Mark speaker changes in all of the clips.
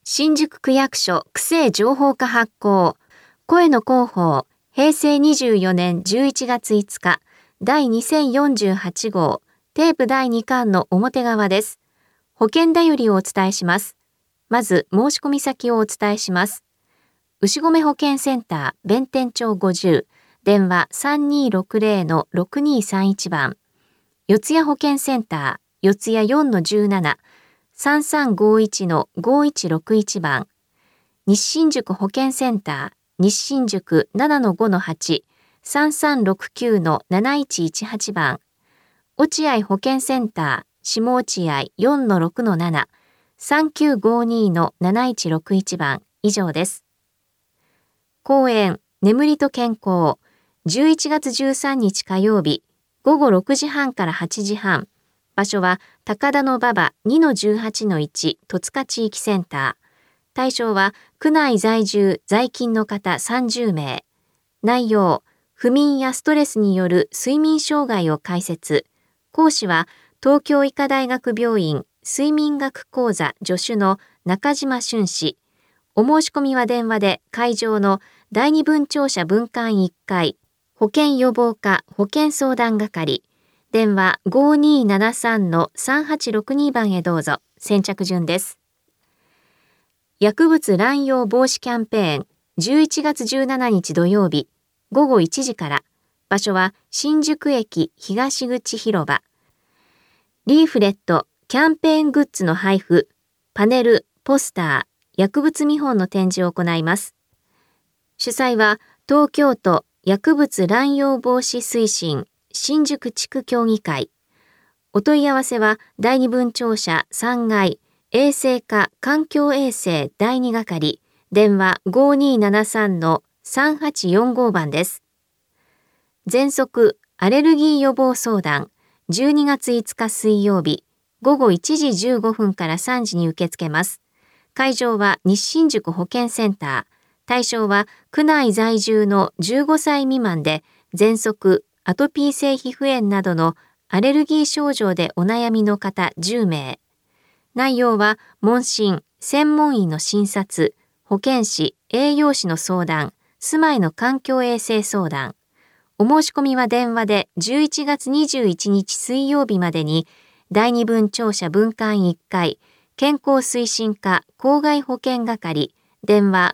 Speaker 1: 新宿区役所区政情報課発行、声の広報、平成24年11月5日、第2048号、テープ第2巻の表側です。保険だよりをお伝えします。まず、申し込み先をお伝えします。牛込保健センター、弁天町50、電話 3260-6231 番。四谷保健センター、四谷 4-17、3351-5161 番。西新宿保健センター、西新宿 7-5-8、3369-7118 番。落合保健センター、下落合 4-6-7、3952-7161 番。以上です。講演、眠りと健康、11月13日火曜日、午後6時半から8時半。場所は高田馬場 2-18-1 戸塚地域センター。対象は区内在住在勤の方30名。内容、不眠やストレスによる睡眠障害を解説。講師は東京医科大学病院睡眠学講座助手の中島俊氏。お申し込みは電話で会場の第二分庁舎分館1階保健予防課保健相談係電話 5273-3862 番へどうぞ。先着順です。薬物乱用防止キャンペーン11月17日土曜日午後1時から。場所は新宿駅東口広場。リーフレット、キャンペーングッズの配布、パネル、ポスター、薬物見本の展示を行います。主催は東京都薬物乱用防止推進新宿地区協議会。お問い合わせは第二分庁舎3階衛生課環境衛生第2係電話 5273-3845 番です。喘息アレルギー予防相談12月5日水曜日午後1時15分から3時に受け付けます。会場は西新宿保健センター。対象は区内在住の15歳未満で喘息、アトピー性皮膚炎などのアレルギー症状でお悩みの方10名。内容は問診、専門医の診察、保健師、栄養士の相談、住まいの環境衛生相談。お申し込みは電話で11月21日水曜日までに第二分庁舎分館1階健康推進課郊外保健係電話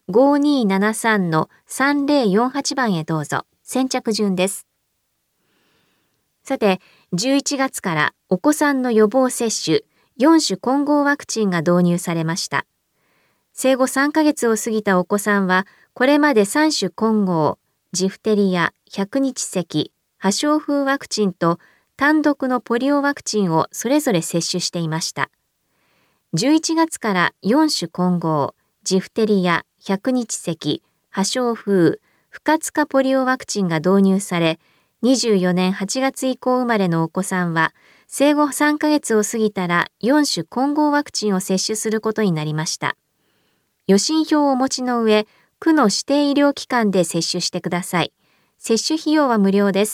Speaker 1: 5273-3048 番へどうぞ。先着順です。さて、11月からお子さんの予防接種4種混合ワクチンが導入されました。生後3ヶ月を過ぎたお子さんは、これまで3種混合、ジフテリア、百日咳、破傷風ワクチンと単独のポリオワクチンをそれぞれ接種していました。11月から4種混合、ジフテリア、百日咳、破傷風、不活化ポリオワクチンが導入され、24年8月以降生まれのお子さんは、生後3ヶ月を過ぎたら4種混合ワクチンを接種することになりました。予診票をお持ちの上、区の指定医療機関で接種してください。接種費用は無料です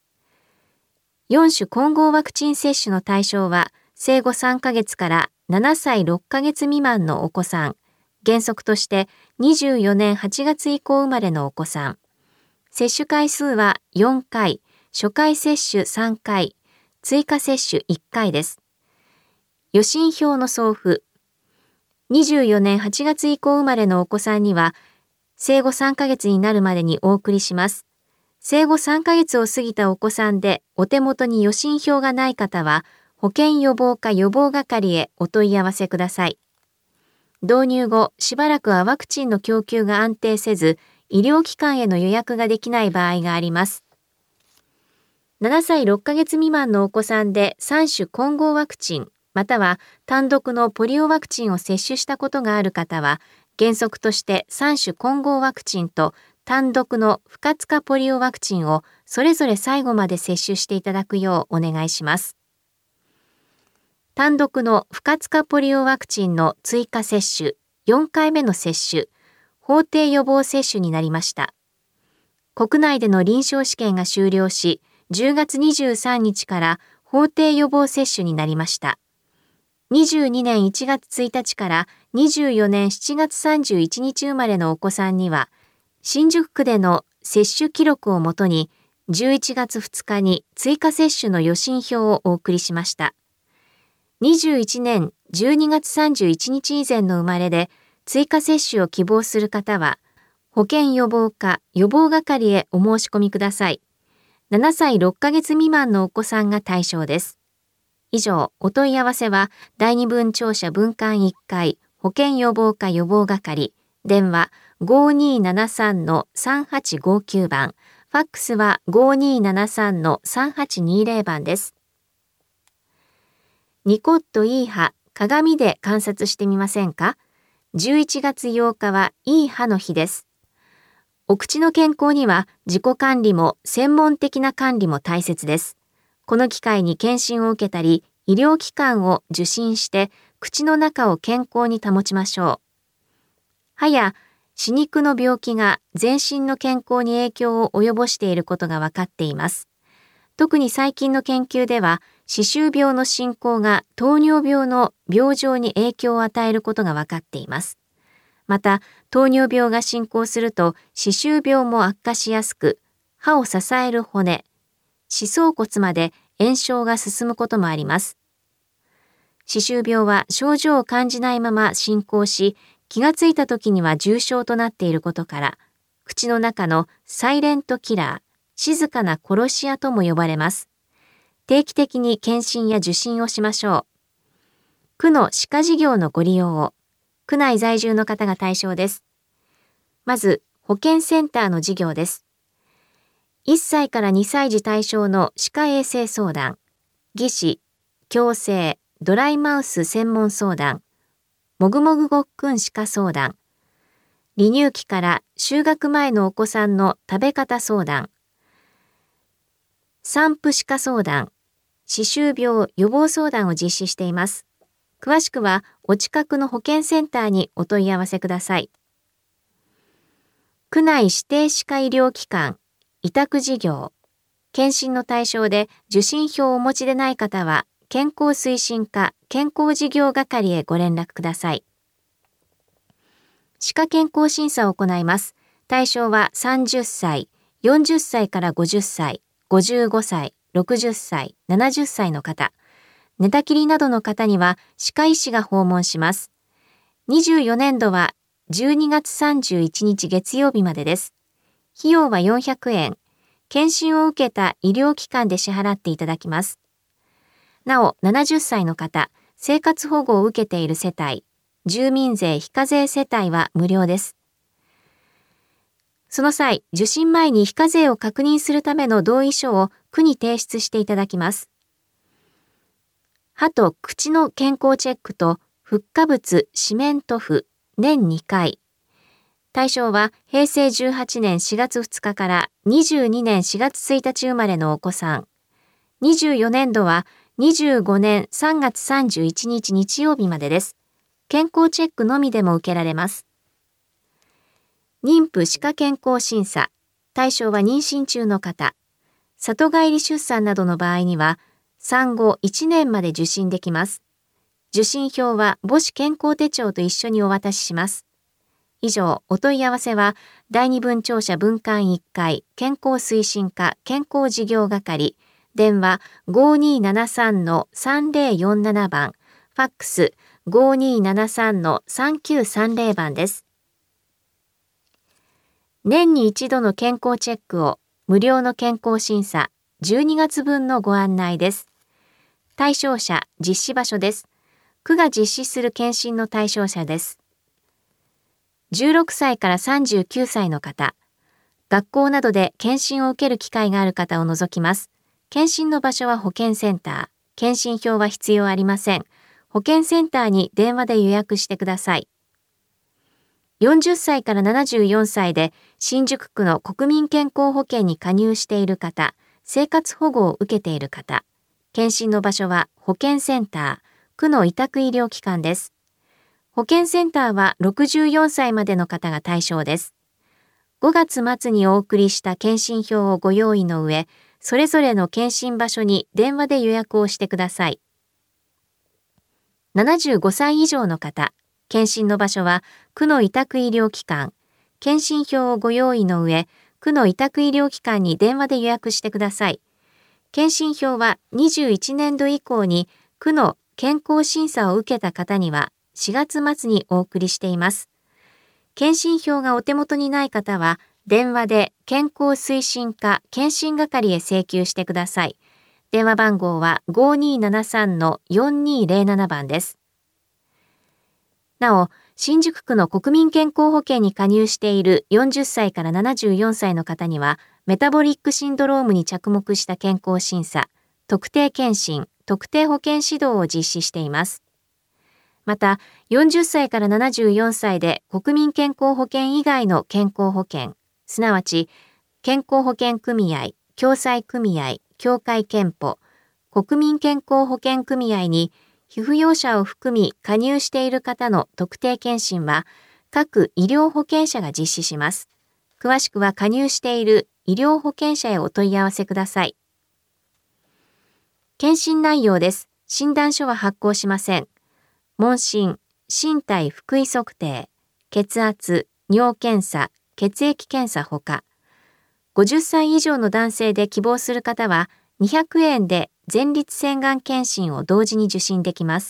Speaker 1: 。4種混合ワクチン接種の対象は、生後3ヶ月から7歳6ヶ月未満のお子さん、原則として24年8月以降生まれのお子さん。接種回数は4回、初回接種3回、追加接種1回です。予診票の送付。24年8月以降生まれのお子さんには、生後3ヶ月になるまでにお送りします。生後3ヶ月を過ぎたお子さんでお手元に予診票がない方は、保健予防課予防係へお問い合わせください。導入後、しばらくはワクチンの供給が安定せず、医療機関への予約ができない場合があります。7歳6ヶ月未満のお子さんで3種混合ワクチン、または単独のポリオワクチンを接種したことがある方は、原則として3種混合ワクチンと単独の不活化ポリオワクチンをそれぞれ最後まで接種していただくようお願いします。単独の不活化ポリオワクチンの追加接種、4回目の接種、法定予防接種になりました。国内での臨床試験が終了し、10月23日から法定予防接種になりました。22年1月1日から 24年7月31日生まれのお子さんには、新宿区での接種記録をもとに、11月2日に追加接種の予診票をお送りしました。21年12月31日以前の生まれで、追加接種を希望する方は、保健予防課予防係へお申し込みください。7歳6ヶ月未満のお子さんが対象です。以上、お問い合わせは、第二分庁舎分館1階、保健予防課予防係、電話 5273-3859 番、ファックスは 5273-3820 番です。ニコッといい歯、鏡で観察してみませんか？ 11 月8日はいい歯の日です。お口の健康には自己管理も専門的な管理も大切です。この機会に検診を受けたり、医療機関を受診して口の中を健康に保ちましょう。歯や歯肉の病気が全身の健康に影響を及ぼしていることが分かっています。特に最近の研究では、歯周病の進行が糖尿病の病状に影響を与えることが分かっています。また、糖尿病が進行すると歯周病も悪化しやすく、歯を支える骨、歯槽骨まで炎症が進むこともあります。歯周病は症状を感じないまま進行し、気がついた時には重症となっていることから、口の中のサイレントキラー、静かな殺し屋とも呼ばれます。定期的に検診や受診をしましょう。区の歯科事業のご利用を。区内在住の方が対象です。まず、保健センターの事業です。1歳から2歳児対象の歯科衛生相談、義歯、矯正、ドライマウス専門相談、もぐもぐごっくん歯科相談、離乳期から就学前のお子さんの食べ方相談、産婦歯科相談、歯周病予防相談を実施しています。詳しくはお近くの保健センターにお問い合わせください。区内指定歯科医療機関、委託事業、検診の対象で受診票をお持ちでない方は、健康推進課健康事業係へご連絡ください。歯科健康審査を行います。対象は30歳、40歳から50歳、55歳、60歳、70歳の方。寝たきりなどの方には歯科医師が訪問します。24年度は12月31日月曜日までです。費用は400円。検診を受けた医療機関で支払っていただきます。なお、70歳の方、生活保護を受けている世帯、住民税非課税世帯は無料です。その際、受診前に非課税を確認するための同意書を区に提出していただきます。歯と口の健康チェックとフッ化物四面塗布年2回。対象は平成18年4月2日から22年4月1日生まれのお子さん。24年度は25年3月31日日曜日までです。健康チェックのみでも受けられます。妊婦歯科健康審査。対象は妊娠中の方。里帰り出産などの場合には、産後1年まで受診できます。受診票は母子健康手帳と一緒にお渡しします。以上、お問い合わせは、第二分庁舎分館1階健康推進課健康事業係、電話 5273-3047 番、ファックス 5273-3930 番です。年に一度の健康チェックを無料の健康審査12月分のご案内です。対象者、実施場所です。区が実施する検診の対象者です。16歳から39歳の方、学校などで検診を受ける機会がある方を除きます。検診の場所は保健センター。検診票は必要ありません。保健センターに電話で予約してください。40歳から74歳で新宿区の国民健康保険に加入している方、生活保護を受けている方、検診の場所は保健センター、区の委託医療機関です。保健センターは64歳までの方が対象です。5月末にお送りした検診票をご用意の上、それぞれの検診場所に電話で予約をしてください。75歳以上の方、 検診の場所は区の委託医療機関。検診票をご用意の上、区の委託医療機関に電話で予約してください。検診票は21年度以降に区の健康審査を受けた方には4月末にお送りしています。検診票がお手元にない方は、電話で健康推進課検診係へ請求してください。電話番号は 5273-4207 番です。なお、新宿区の国民健康保険に加入している40歳から74歳の方には、メタボリックシンドロームに着目した健康審査、特定健診、特定保険指導を実施しています。また、40歳から74歳で国民健康保険以外の健康保険、すなわち健康保険組合、共済組合、協会憲法、国民健康保険組合に被扶養者を含み加入している方の特定健診は各医療保険者が実施します。詳しくは加入している医療保険者へお問い合わせください。検診内容です。診断書は発行しません。問診、身体腹囲測定、血圧、尿検査、血液検査ほか、50歳以上の男性で希望する方は200円で前立腺がん検診を同時に受診できます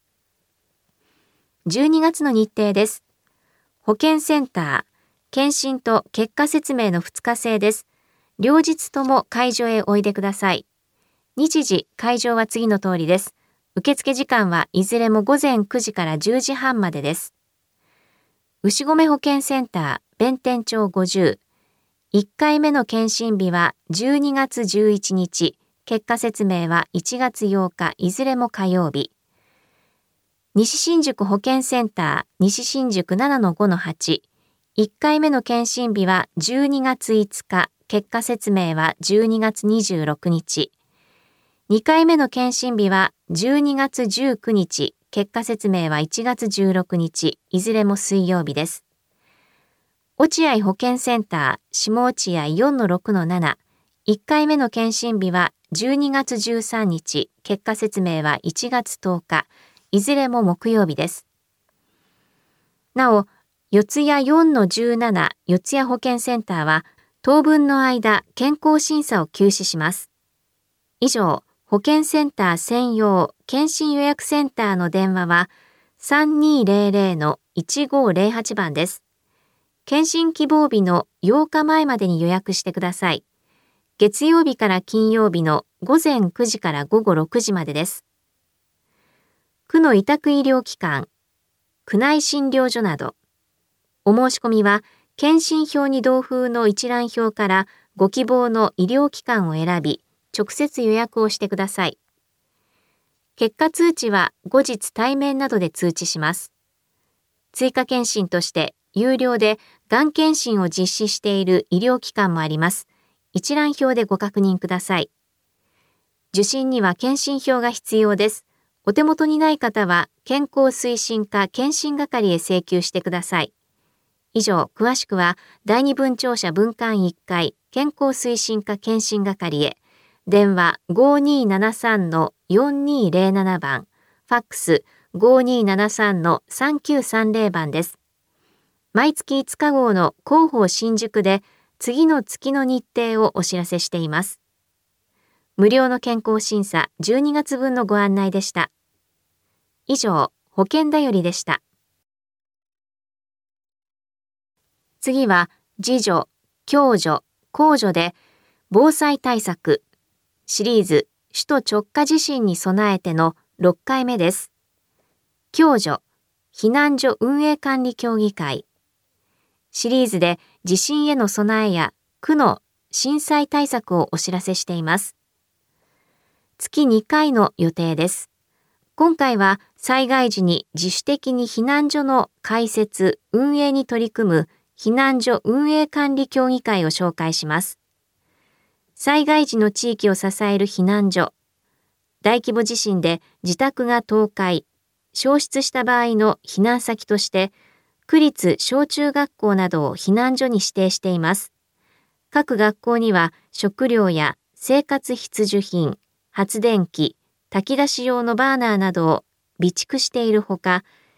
Speaker 1: 。12月の日程です。保健センター、検診と結果説明の2日制です。両日とも会場へおいでください。日時、会場は次の通りです。受付時間はいずれも午前9時から10時半までです。牛込保健センター、弁天町50。1回目の検診日は12月11日。結果説明は1月8日、いずれも火曜日。西新宿保健センター、西新宿 7-5-8。1回目の検診日は12月5日、結果説明は12月26日。2回目の検診日は12月19日、結果説明は1月16日、いずれも水曜日です。落合保健センター、下落合 4-6-7。1回目の検診日は12月13日、結果説明は1月10日、いずれも木曜日です。なお、四谷 4-17 四谷保健センターは当分の間健康審査を休止します。以上、保健センター専用検診予約センターの電話は 3200-1508 番です。検診希望日の8日前までに予約してください。月曜日から金曜日の午前9時から午後6時までです。区の委託医療機関、区内診療所など、お申し込みは検診票に同封の一覧表からご希望の医療機関を選び、直接予約をしてください。結果通知は後日対面などで通知します。追加検診として有料でがん検診を実施している医療機関もあります。一覧表でご確認ください。受診には検診票が必要です。お手元にない方は健康推進課検診係へ請求してください。以上、詳しくは第二分庁舎分館1階健康推進課検診係へ。電話 5273-4207 番、ファックス 5273-3930 番です。毎月5日号の広報新宿で次の月の日程をお知らせしています。無料の健康審査12月分のご案内でした。以上、保険だよりでした。次は、自助、共助、公助で防災対策シリーズ首都直下地震に備えての6回目です。共助、避難所運営管理協議会。シリーズで地震への備えや区の震災対策をお知らせしています。月2回の予定です。今回は災害時に自主的に避難所の開設・運営に取り組む避難所運営管理協議会を紹介します。災害時の地域を支える避難所。大規模地震で自宅が倒壊、焼失した場合の避難先として、区立小中学校などを避難所に指定しています。各学校には食料や生活必需品、発電機、炊き出し用のバーナーなどを備蓄しているほか、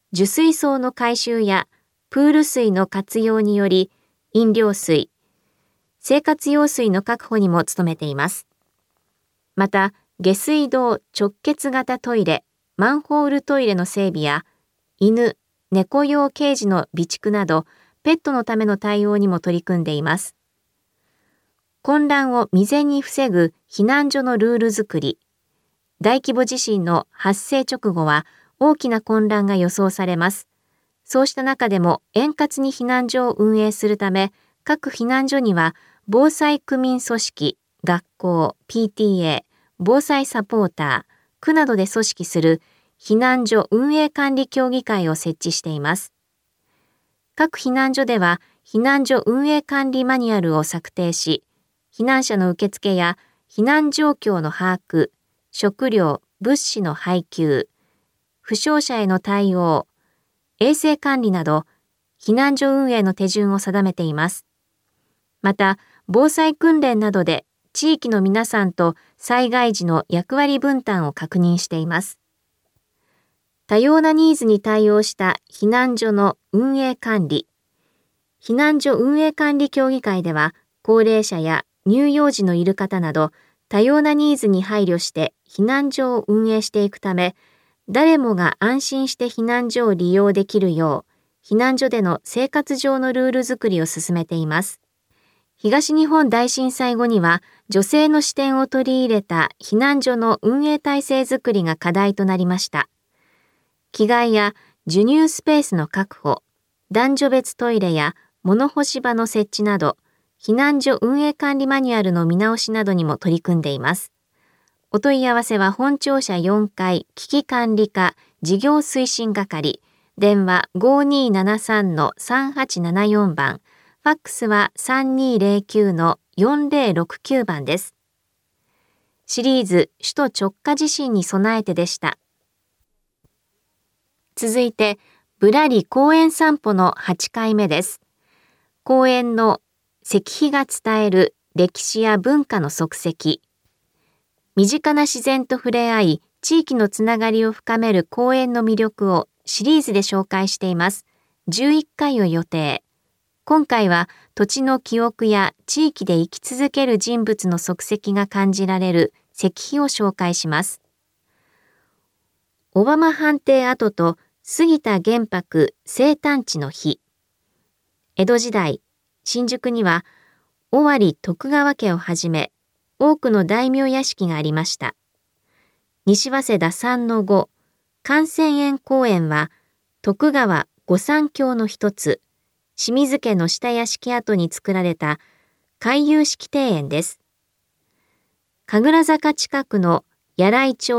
Speaker 1: 受水槽の改修やプール水の活用により飲料水、生活用水の確保にも努めています。また、下水道直結型トイレ、マンホールトイレの整備や犬、猫用ケージの備蓄などペットのための対応にも取り組んでいます。混乱を未然に防ぐ避難所のルール作り、大規模地震の発生直後は大きな混乱が予想されます。そうした中でも円滑に避難所を運営するため、各避難所には防災区民組織、学校、PTA、防災サポーター、区などで組織する避難所運営管理協議会を設置しています。各避難所では避難所運営管理マニュアルを策定し、避難者の受付や避難状況の把握、食料・物資の配給、負傷者への対応、衛生管理など避難所運営の手順を定めています。また、防災訓練などで地域の皆さんと災害時の役割分担を確認しています。多様なニーズに対応した避難所の運営管理。避難所運営管理協議会では、高齢者や乳幼児のいる方など多様なニーズに配慮して避難所を運営していくため、誰もが安心して避難所を利用できるよう、避難所での生活上のルール作りを進めています。東日本大震災後には、女性の視点を取り入れた避難所の運営体制づくりが課題となりました。着替えや授乳スペースの確保、男女別トイレや物干し場の設置など、避難所運営管理マニュアルの見直しなどにも取り組んでいます。お問い合わせは本庁舎4階危機管理課事業推進係、電話 5273-3874 番、ファックスは 3209-4069 番です。シリーズ首都直下地震に備えてでした。続いて、ぶらり公園散歩の8回目です。公園の石碑が伝える歴史や文化の足跡。身近な自然と触れ合い、地域のつながりを深める公園の魅力をシリーズで紹介しています。11回を予定。今回は土地の記憶や地域で生き続ける人物の足跡が感じられる石碑を紹介します。小浜藩邸跡と杉田玄白生誕地の碑。江戸時代、新宿には尾張徳川家をはじめ多くの大名屋敷がありました。西早稲田3の5、観泉園公園は徳川御三卿の一つ、清水家の下屋敷跡に作られた回遊式庭園です。神楽坂近くの柳井町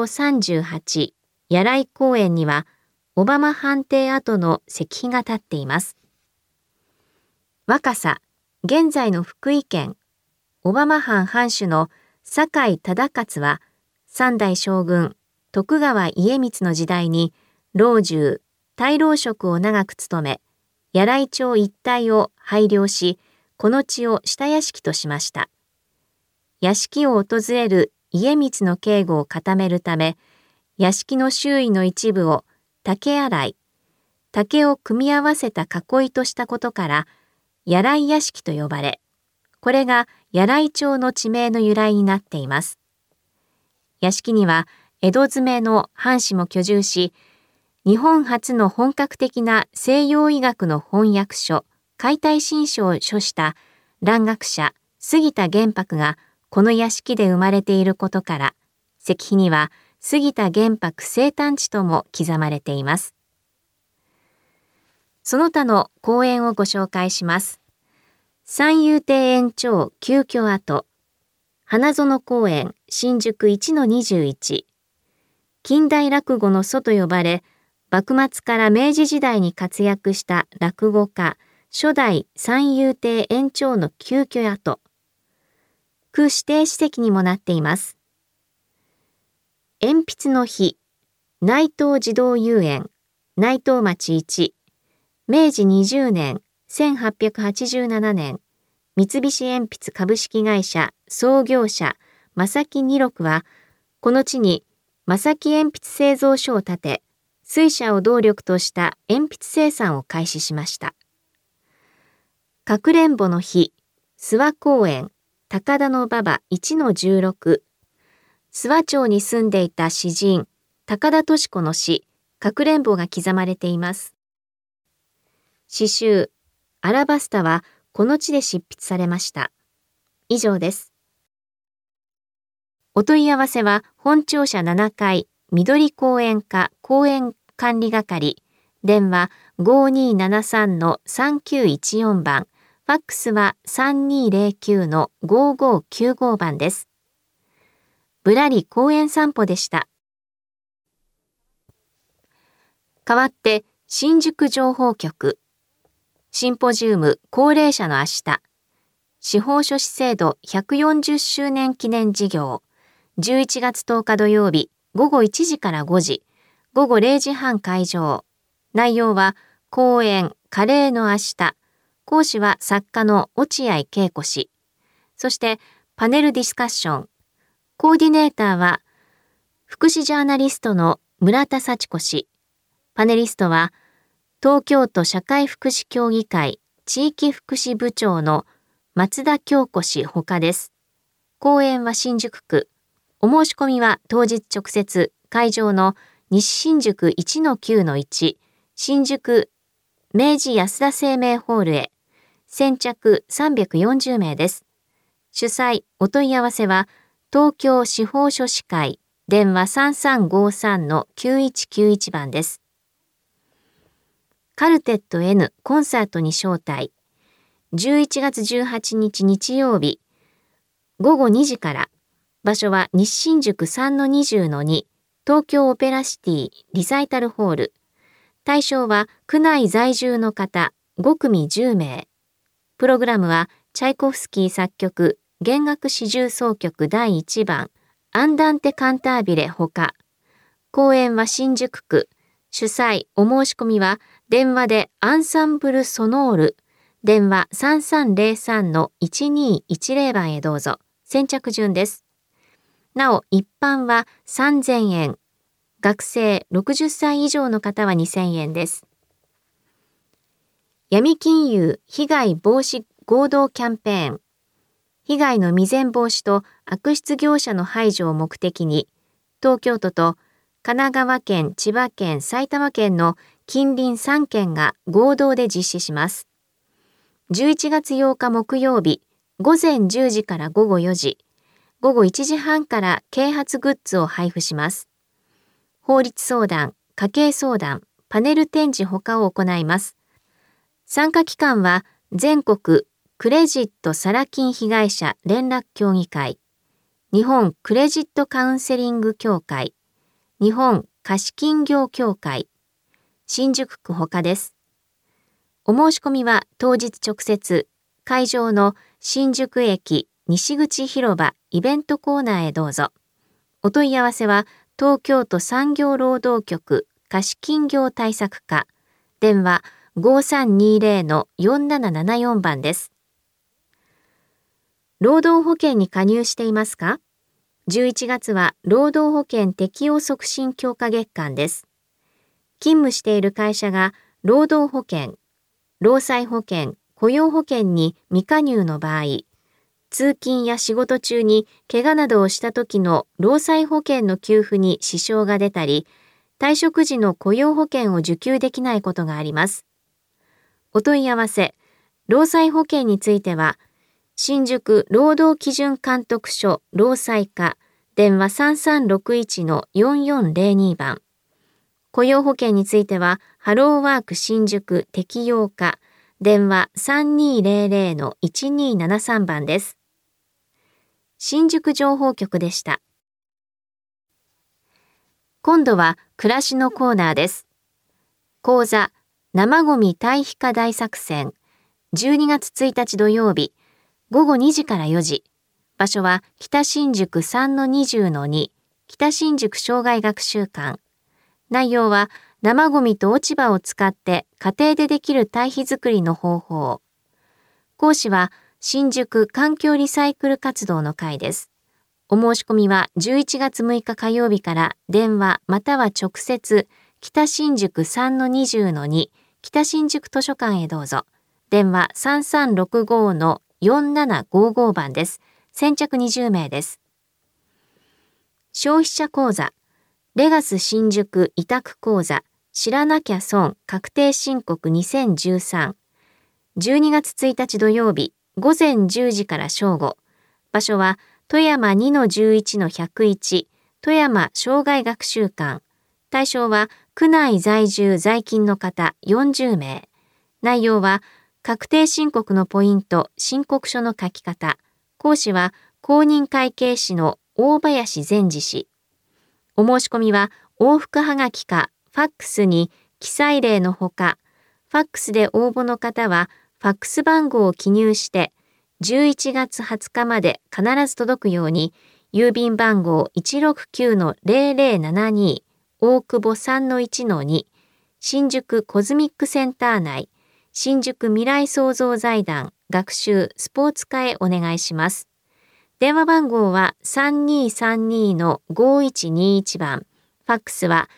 Speaker 1: 38、柳井公園には小浜藩邸跡の石碑が立っています。若狭、現在の福井県、小浜藩藩主の酒井忠勝は、三代将軍徳川家光の時代に老中、大老職を長く務め、柳井町一帯を拝領し、この地を下屋敷としました。屋敷を訪れる家光の警護を固めるため、屋敷の周囲の一部を竹洗い、竹を組み合わせた囲いとしたことから、柳井屋敷と呼ばれ、これが柳井町の地名の由来になっています。屋敷には江戸詰めの藩士も居住し、日本初の本格的な西洋医学の翻訳書、解体新書を書した蘭学者杉田玄白がこの屋敷で生まれていることから、石碑には杉田玄白生誕地とも刻まれています。その他の公園をご紹介します。三遊亭園長旧居跡、花園公園新宿 1-21、近代落語の祖と呼ばれ、幕末から明治時代に活躍した落語家、初代三遊亭園長の旧居跡、区指定史跡にもなっています。鉛筆の碑、内藤児童遊園、内藤町1、明治20年、1887年、三菱鉛筆株式会社創業者正木二六は、この地に正木鉛筆製造所を建て、 水車を動力とした鉛筆生産を開始しました。かくれんぼの日、諏訪公園、高田馬場 1-16、諏訪町に住んでいた詩人、高田敏子の詩、かくれんぼが刻まれています。詩集、アラバスタはこの地で執筆されました。以上です。お問い合わせは本庁舎7階、緑公園課公園管理係、電話 5273-3914 番、ファックスは 3209-5595 番です。ぶらり公園散歩でした。代わって新宿情報局、シンポジウム高齢者の明日、司法書士制度140周年記念事業、11月10日土曜日午後1時から5時、午後0時半開場。内容は講演カレーの明日。講師は作家の落合恵子氏。そしてパネルディスカッション。コーディネーターは福祉ジャーナリストの村田幸子氏。パネリストは東京都社会福祉協議会地域福祉部長の松田京子氏ほかです。講演は新宿区。お申し込みは当日直接会場の西新宿 1-9-1 新宿明治安田生命ホールへ。先着340名です。主催お問い合わせは東京司法書士会電話 3353-9191 番です。カルテット N コンサートに招待。11月18日日曜日午後2時から。場所は西新宿 3-20-2 東京オペラシティリサイタルホール。対象は区内在住の方5組10名。プログラムはチャイコフスキー作曲弦楽四重奏曲第1番アンダンテカンタービレほか。公演は新宿区。主催お申し込みは電話でアンサンブルソノール電話 3303-1210 番へどうぞ。先着順です。なお一般は3000円。学生60歳以上の方は2000円です。闇金融被害防止合同キャンペーン。被害の未然防止と悪質業者の排除を目的に、東京都と神奈川県、千葉県、埼玉県の近隣3県が合同で実施します。11月8日木曜日、午前10時から午後4時、午後1時半から啓発グッズを配布します。法律相談、家計相談、パネル展示他を行います。参加機関は全国クレジットサラ金被害者連絡協議会、日本クレジットカウンセリング協会、日本貸金業協会、新宿区ほかです。お申し込みは当日直接、会場の新宿駅西口広場イベントコーナーへどうぞ。お問い合わせは東京都産業労働局貸金業対策課、電話 5320-4774 番です。労働保険に加入していますか？11月は労働保険適用促進強化月間です。勤務している会社が労働保険、労災保険、雇用保険に未加入の場合、通勤や仕事中に怪我などをした時の労災保険の給付に支障が出たり、退職時の雇用保険を受給できないことがあります。お問い合わせ、労災保険については、新宿労働基準監督署労災課電話 3361-4402 番。雇用保険についてはハローワーク新宿適用課電話 3200-1273 番です。新宿情報局でした。今度は暮らしのコーナーです。講座生ごみ堆肥化大作戦12月1日土曜日午後2時から4時。場所は北新宿 3-20-2 北新宿生涯学習館。内容は生ごみと落ち葉を使って家庭でできる堆肥作りの方法。講師は新宿環境リサイクル活動の会です。お申し込みは11月6日火曜日から電話または直接北新宿 3-20-2 北新宿図書館へどうぞ。電話 3365-4755 番です。先着20名です。消費者講座レガス新宿委託講座知らなきゃ損確定申告2013 12月1日土曜日午前10時から正午。場所は富山 2-11-101 富山生涯学習館。対象は区内在住在勤の方40名。内容は確定申告のポイント、申告書の書き方。講師は公認会計士の大林善治氏。お申し込みは往復はがきかファックスに記載例のほか、ファックスで応募の方はファックス番号を記入して11月20日まで必ず届くように郵便番号 169-0072 大久保 3-1-2 新宿コズミックセンター内新宿未来創造財団学習スポーツ課へお願いします。電話番号は 3232-5121 番。ファックスは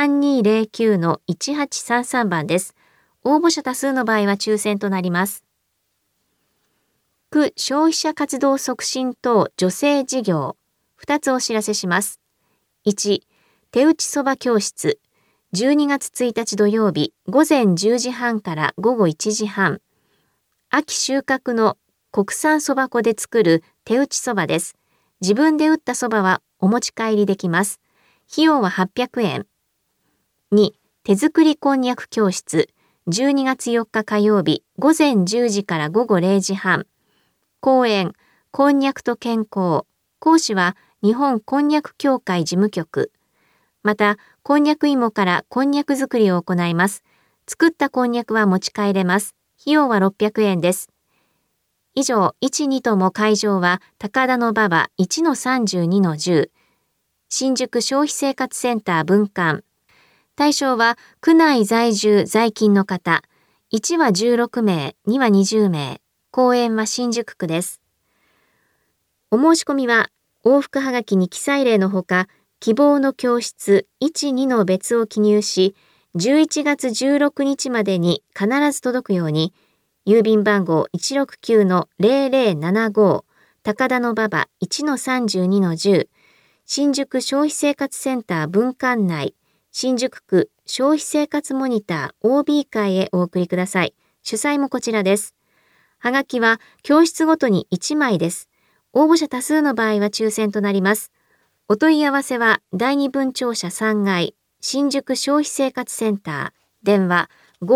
Speaker 1: 3209-1833 番です。応募者多数の場合は抽選となります。区消費者活動促進等助成事業。2つお知らせします。1、手打ちそば教室。12月1日土曜日午前10時半から午後1時半。秋収穫の国産そば粉で作る手打ちそばです。自分で打ったそばはお持ち帰りできます。費用は800円。2、手作りこんにゃく教室。12月4日火曜日午前10時から午後0時半。講演、こんにゃくと健康。講師は日本こんにゃく協会事務局。また、こんにゃく芋からこんにゃく作りを行います。作ったこんにゃくは持ち帰れます。費用は600円です。以上、1、2とも会場は高田馬場 1-32-10 新宿消費生活センター分館。対象は区内在住在勤の方。1は16名、2は20名。公園は新宿区です。お申し込みは往復はがきに記載例のほか、希望の教室1、2の別を記入し、11月16日までに必ず届くように、郵便番号 169-0075 高田馬場 1-32-10 新宿消費生活センター分館内新宿区消費生活モニター OB 会へお送りください。主催もこちらです。はがきは教室ごとに1枚です。応募者多数の場合は抽選となります。お問い合わせは第二分庁舎3階新宿消費生活センター電話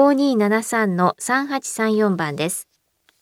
Speaker 1: 5273-3834 番です。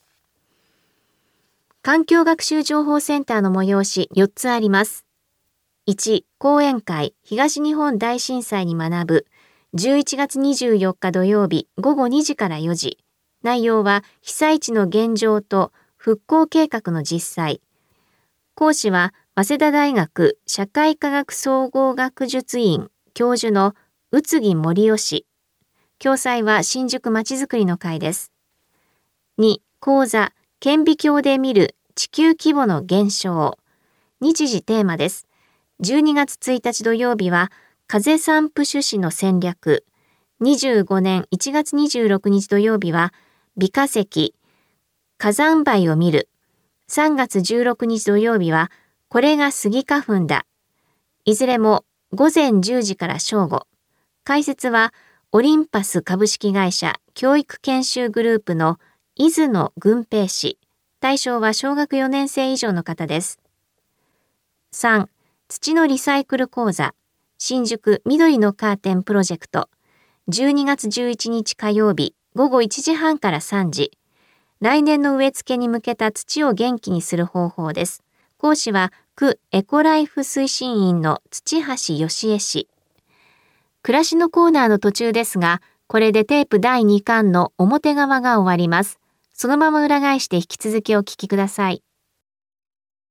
Speaker 1: 環境学習情報センターの催し4つあります。1、講演会東日本大震災に学ぶ11月24日土曜日午後2時から4時。内容は被災地の現状と復興計画の実際。講師は早稲田大学社会科学総合学術院教授の宇津木森夫氏。共催は新宿まちづくりの会です。2、講座顕微鏡で見る地球規模の現象。日時テーマです。12月1日土曜日は風散布種子の戦略。25年1月26日土曜日は微化石、火山灰を見る。3月16日土曜日はこれがスギ花粉だ。いずれも午前10時から正午。解説はオリンパス株式会社教育研修グループの出野軍平氏。対象は小学4年生以上の方です。3、土のリサイクル講座新宿緑のカーテンプロジェクト。12月11日火曜日午後1時半から3時。来年の植え付けに向けた土を元気にする方法です。講師は区エコライフ推進員の土橋義恵氏。暮らしのコーナーの途中ですが、これでテープ第2巻の表側が終わります。そのまま裏返して引き続きお聞きください。